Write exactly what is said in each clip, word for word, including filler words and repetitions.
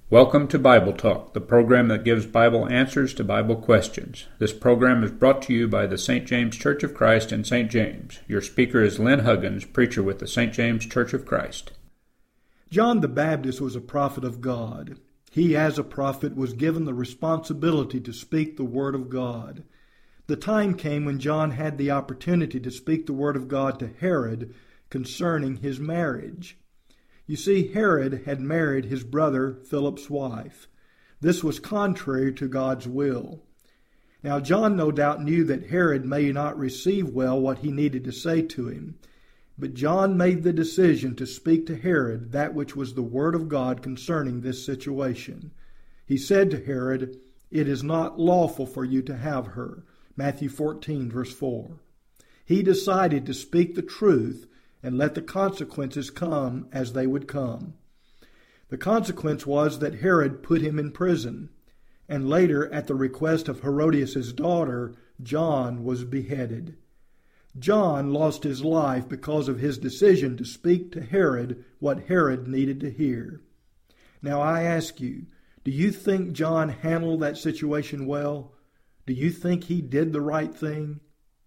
Welcome to Bible Talk, the program that gives Bible answers to Bible questions. This program is brought to you by the Saint James Church of Christ in Saint James. Your speaker is Lynn Huggins, preacher with the Saint James Church of Christ. John the Baptist was a prophet of God. He, as a prophet, was given the responsibility to speak the Word of God. The time came when John had the opportunity to speak the Word of God to Herod concerning his marriage. You see, Herod had married his brother Philip's wife. This was contrary to God's will. Now, John no doubt knew that Herod may not receive well what he needed to say to him, but John made the decision to speak to Herod that which was the word of God concerning this situation. He said to Herod, "It is not lawful for you to have her." Matthew fourteen, verse four. He decided to speak the truth and let the consequences come as they would come. The consequence was that Herod put him in prison, and later, at the request of Herodias' daughter, John was beheaded. John lost his life because of his decision to speak to Herod what Herod needed to hear. Now I ask you, do you think John handled that situation well? Do you think he did the right thing?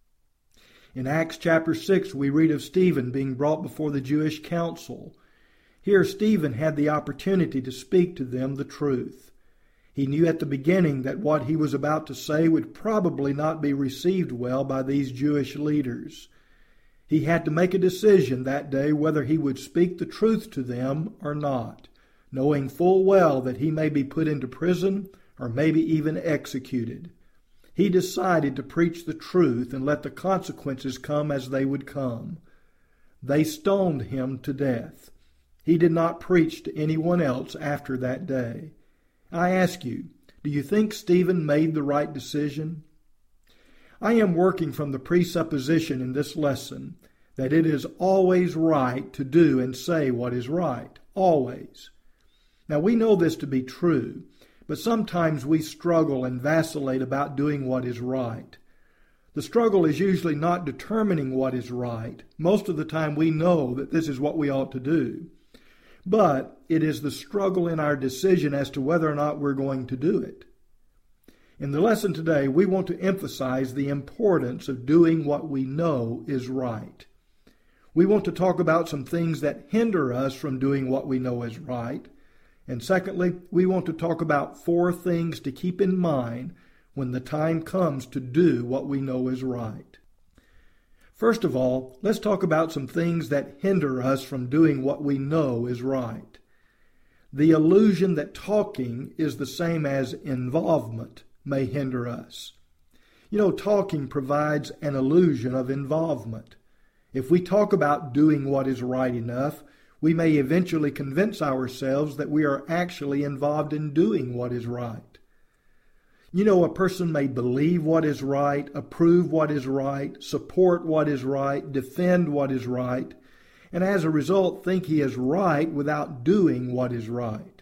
In Acts chapter six, we read of Stephen being brought before the Jewish council. Here, Stephen had the opportunity to speak to them the truth. He knew at the beginning that what he was about to say would probably not be received well by these Jewish leaders. He had to make a decision that day whether he would speak the truth to them or not, knowing full well that he may be put into prison or maybe even executed. He decided to preach the truth and let the consequences come as they would come. They stoned him to death. He did not preach to anyone else after that day. I ask you, do you think Stephen made the right decision? I am working from the presupposition in this lesson that it is always right to do and say what is right. Always. Now we know this to be true, but sometimes we struggle and vacillate about doing what is right. The struggle is usually not determining what is right. Most of the time we know that this is what we ought to do. But it is the struggle in our decision as to whether or not we're going to do it. In the lesson today, we want to emphasize the importance of doing what we know is right. We want to talk about some things that hinder us from doing what we know is right. And secondly, we want to talk about four things to keep in mind when the time comes to do what we know is right. First of all, let's talk about some things that hinder us from doing what we know is right. The illusion that talking is the same as involvement may hinder us. You know, talking provides an illusion of involvement. If we talk about doing what is right enough, we may eventually convince ourselves that we are actually involved in doing what is right. You know, a person may believe what is right, approve what is right, support what is right, defend what is right, and as a result think he is right without doing what is right.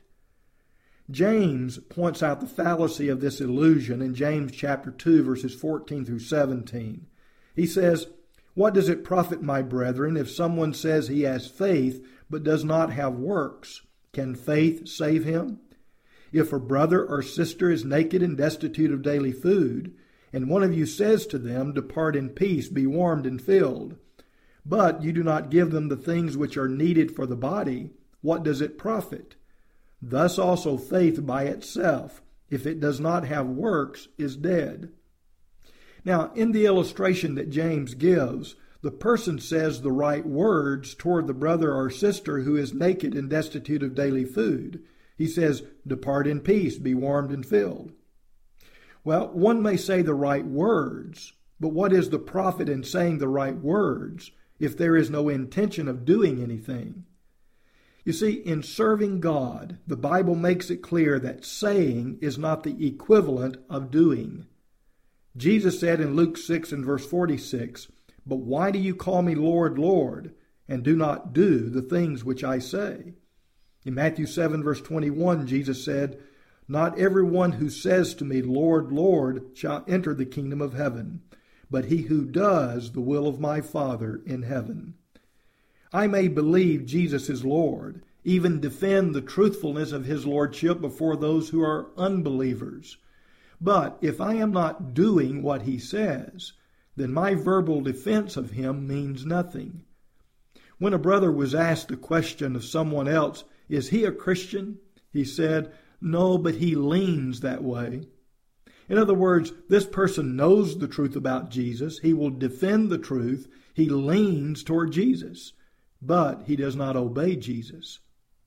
James points out the fallacy of this illusion in James chapter two, verses fourteen through seventeen. He says, "What does it profit, my brethren, if someone says he has faith but does not have works? Can faith save him? If a brother or sister is naked and destitute of daily food, and one of you says to them, 'Depart in peace, be warmed and filled,' but you do not give them the things which are needed for the body, what does it profit? Thus also faith by itself, if it does not have works, is dead." Now, in the illustration that James gives, the person says the right words toward the brother or sister who is naked and destitute of daily food. He says, "Depart in peace, be warmed and filled." Well, one may say the right words, but what is the profit in saying the right words if there is no intention of doing anything? You see, in serving God, the Bible makes it clear that saying is not the equivalent of doing. Jesus said in Luke six and verse forty-six, "But why do you call me Lord, Lord, and do not do the things which I say?" In Matthew seven, verse twenty-one, Jesus said, "Not everyone who says to me, 'Lord, Lord,' shall enter the kingdom of heaven, but he who does the will of my Father in heaven." I may believe Jesus is Lord, even defend the truthfulness of his lordship before those who are unbelievers. But if I am not doing what he says, then my verbal defense of him means nothing. When a brother was asked the question of someone else, "Is he a Christian?" he said, "No, but he leans that way." In other words, this person knows the truth about Jesus. He will defend the truth. He leans toward Jesus, but he does not obey Jesus.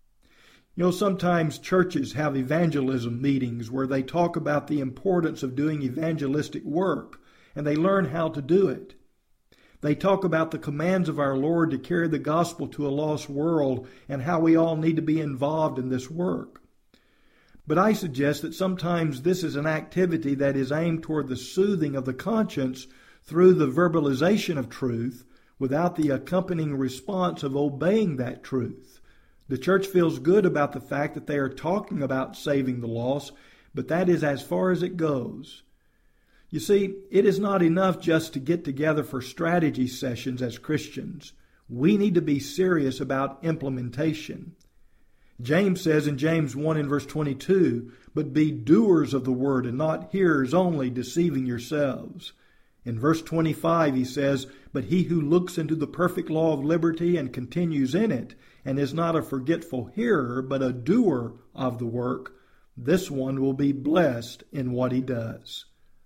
You know, sometimes churches have evangelism meetings where they talk about the importance of doing evangelistic work, and they learn how to do it. They talk about the commands of our Lord to carry the gospel to a lost world and how we all need to be involved in this work. But I suggest that sometimes this is an activity that is aimed toward the soothing of the conscience through the verbalization of truth without the accompanying response of obeying that truth. The church feels good about the fact that they are talking about saving the lost, but that is as far as it goes. You see, it is not enough just to get together for strategy sessions as Christians. We need to be serious about implementation. James says in James one and verse twenty-two, "But be doers of the word and not hearers only, deceiving yourselves." In verse twenty-five he says, "But he who looks into the perfect law of liberty and continues in it, and is not a forgetful hearer, but a doer of the work, this one will be blessed in what he does."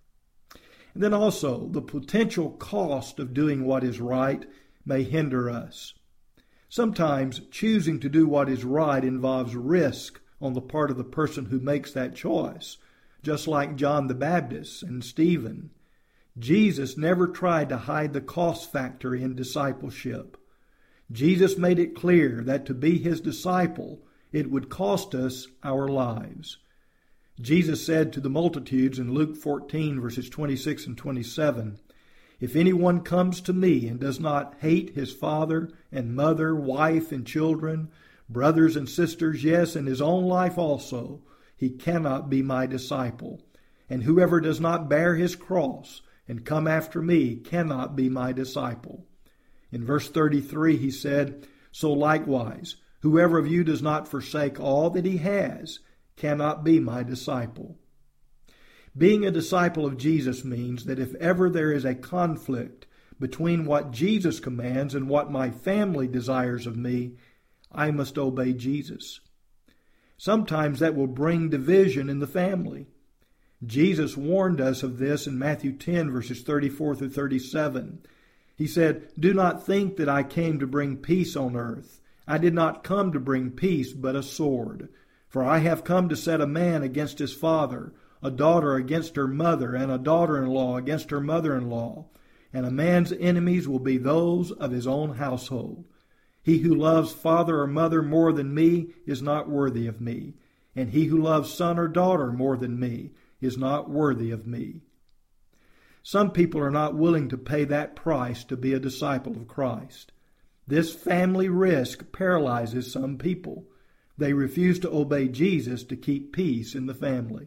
And then also, the potential cost of doing what is right may hinder us. Sometimes choosing to do what is right involves risk on the part of the person who makes that choice, just like John the Baptist and Stephen. Jesus never tried to hide the cost factor in discipleship. Jesus made it clear that to be his disciple, it would cost us our lives. Jesus said to the multitudes in Luke fourteen, verses twenty-six and twenty-seven, "If anyone comes to me and does not hate his father and mother, wife and children, brothers and sisters, yes, and his own life also, he cannot be my disciple. And whoever does not bear his cross and come after me cannot be my disciple." In verse thirty-three he said, "So likewise, whoever of you does not forsake all that he has cannot be my disciple." Being a disciple of Jesus means that if ever there is a conflict between what Jesus commands and what my family desires of me, I must obey Jesus. Sometimes that will bring division in the family. Jesus warned us of this in Matthew ten, verses thirty-four through thirty-seven. He said, "Do not think that I came to bring peace on earth. I did not come to bring peace, but a sword. For I have come to set a man against his father, a daughter against her mother, and a daughter-in-law against her mother-in-law. And a man's enemies will be those of his own household. He who loves father or mother more than me is not worthy of me. And he who loves son or daughter more than me is not worthy of me." Some people are not willing to pay that price to be a disciple of Christ. This family risk paralyzes some people. They refuse to obey Jesus to keep peace in the family.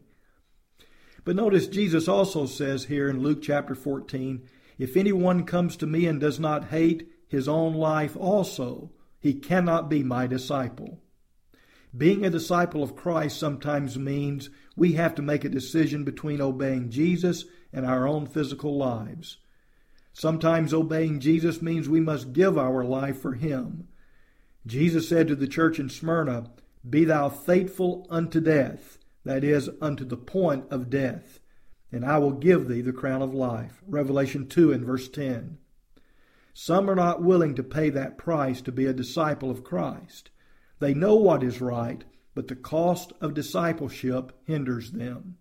But notice Jesus also says here in Luke chapter fourteen, "If anyone comes to me and does not hate his own life also, he cannot be my disciple." Being a disciple of Christ sometimes means we have to make a decision between obeying Jesus and our own physical lives. Sometimes obeying Jesus means we must give our life for him. Jesus said to the church in Smyrna, "Be thou faithful unto death," that is, unto the point of death, "and I will give thee the crown of life." Revelation two and verse ten. Some are not willing to pay that price to be a disciple of Christ. They know what is right, but the cost of discipleship hinders them.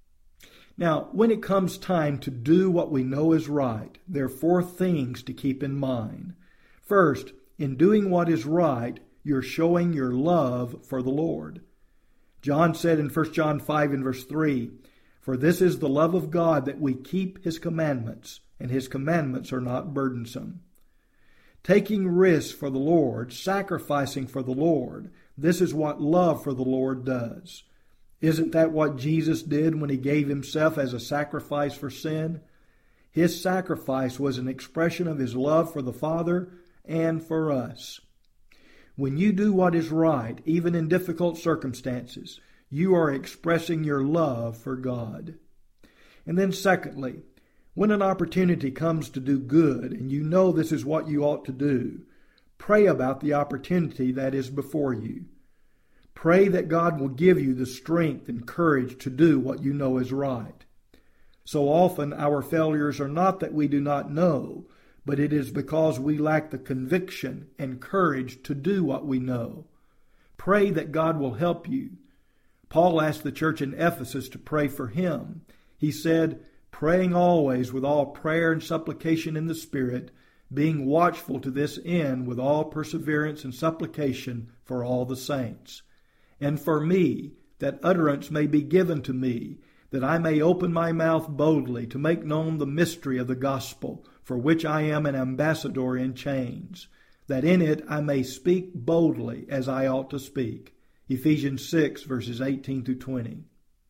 Now, when it comes time to do what we know is right, there are four things to keep in mind. First, in doing what is right, you're showing your love for the Lord. John said in First John five and verse three, "For this is the love of God, that we keep his commandments, and his commandments are not burdensome." Taking risks for the Lord, sacrificing for the Lord, this is what love for the Lord does. Isn't that what Jesus did when he gave himself as a sacrifice for sin? His sacrifice was an expression of his love for the Father and for us. When you do what is right, even in difficult circumstances, you are expressing your love for God. And then secondly, when an opportunity comes to do good and you know this is what you ought to do, pray about the opportunity that is before you. Pray that God will give you the strength and courage to do what you know is right. So often our failures are not that we do not know, but it is because we lack the conviction and courage to do what we know. Pray that God will help you. Paul asked the church in Ephesus to pray for him. He said, praying always with all prayer and supplication in the Spirit, being watchful to this end with all perseverance and supplication for all the saints. And for me, that utterance may be given to me, that I may open my mouth boldly to make known the mystery of the gospel, for which I am an ambassador in chains, that in it I may speak boldly as I ought to speak. Ephesians six, verses eighteen through twenty.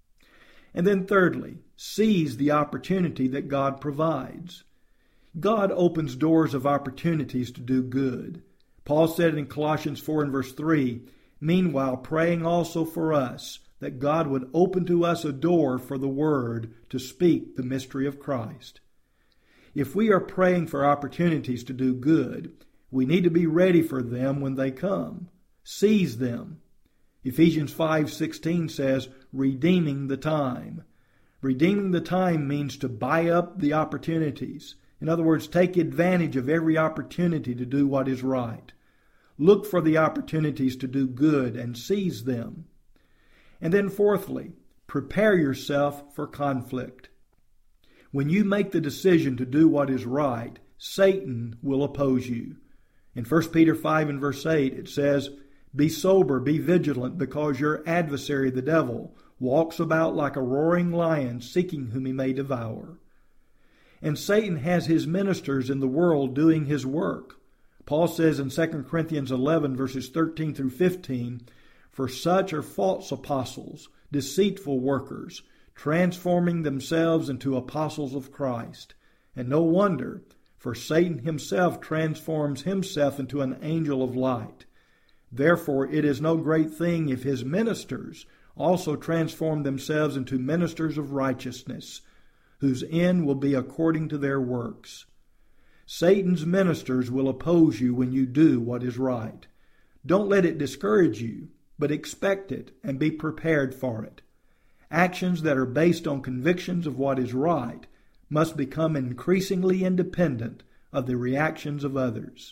And then thirdly, seize the opportunity that God provides. God opens doors of opportunities to do good. Paul said in Colossians four and verse three, meanwhile praying also for us, that God would open to us a door for the word to speak the mystery of Christ. If we are praying for opportunities to do good, we need to be ready for them when they come. Seize them. Ephesians five sixteen says, redeeming the time. Redeeming the time means to buy up the opportunities. In other words, take advantage of every opportunity to do what is right. Look for the opportunities to do good and seize them. And then fourthly, prepare yourself for conflict. When you make the decision to do what is right, Satan will oppose you. In First Peter five and verse eight, it says, be sober, be vigilant, because your adversary, the devil, walks about like a roaring lion, seeking whom he may devour. And Satan has his ministers in the world doing his work. Paul says in Second Corinthians eleven, verses thirteen through fifteen, for such are false apostles, deceitful workers, transforming themselves into apostles of Christ. And no wonder, for Satan himself transforms himself into an angel of light. Therefore it is no great thing if his ministers also transform themselves into ministers of righteousness, whose end will be according to their works. Satan's ministers will oppose you when you do what is right. Don't let it discourage you, but expect it and be prepared for it. Actions that are based on convictions of what is right must become increasingly independent of the reactions of others.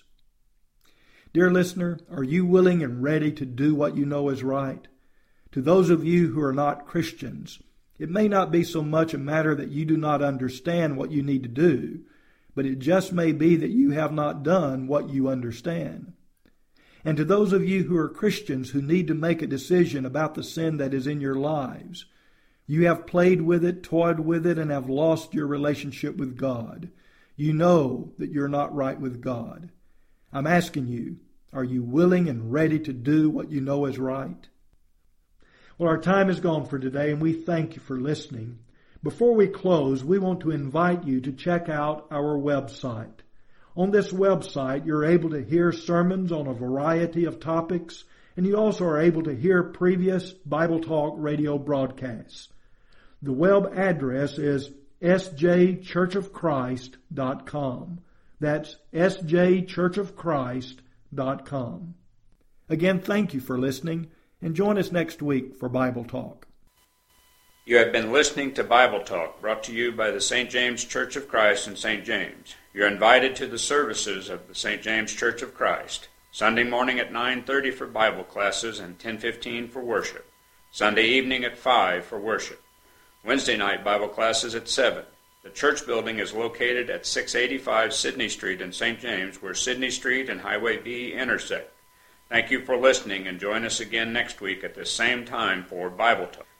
Dear listener, are you willing and ready to do what you know is right? To those of you who are not Christians, it may not be so much a matter that you do not understand what you need to do, but it just may be that you have not done what you understand. And to those of you who are Christians who need to make a decision about the sin that is in your lives, you have played with it, toyed with it, and have lost your relationship with God. You know that you're not right with God. I'm asking you, are you willing and ready to do what you know is right? Well, our time is gone for today, and we thank you for listening. Before we close, we want to invite you to check out our website. On this website, you're able to hear sermons on a variety of topics, and you also are able to hear previous Bible Talk radio broadcasts. The web address is s j church of christ dot com. That's s j church of christ dot com. Again, thank you for listening, and join us next week for Bible Talk. You have been listening to Bible Talk, brought to you by the Saint James Church of Christ in Saint James. You're invited to the services of the Saint James Church of Christ. Sunday morning at nine thirty for Bible classes and ten fifteen for worship. Sunday evening at five for worship. Wednesday night Bible classes at seven. The church building is located at six eighty-five Sidney Street in Saint James, where Sidney Street and Highway B intersect. Thank you for listening, and join us again next week at this same time for Bible Talk.